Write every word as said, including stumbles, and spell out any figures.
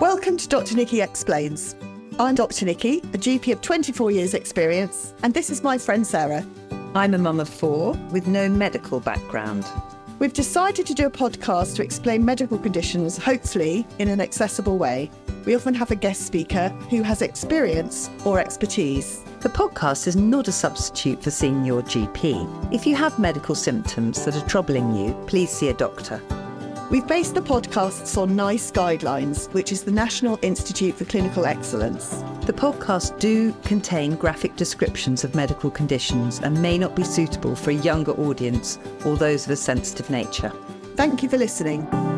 Welcome to Doctor Nikki Explains. I'm Doctor Nikki, a G P of twenty-four years experience, and this is my friend Sarah. I'm a mum of four with no medical background. We've decided to do a podcast to explain medical conditions, hopefully in an accessible way. We often have a guest speaker who has experience or expertise. The podcast is not a substitute for seeing your G P. If you have medical symptoms that are troubling you, please see a doctor. We've based the podcasts on NICE Guidelines, which is the National Institute for Clinical Excellence. The podcasts do contain graphic descriptions of medical conditions and may not be suitable for a younger audience or those of a sensitive nature. Thank you for listening.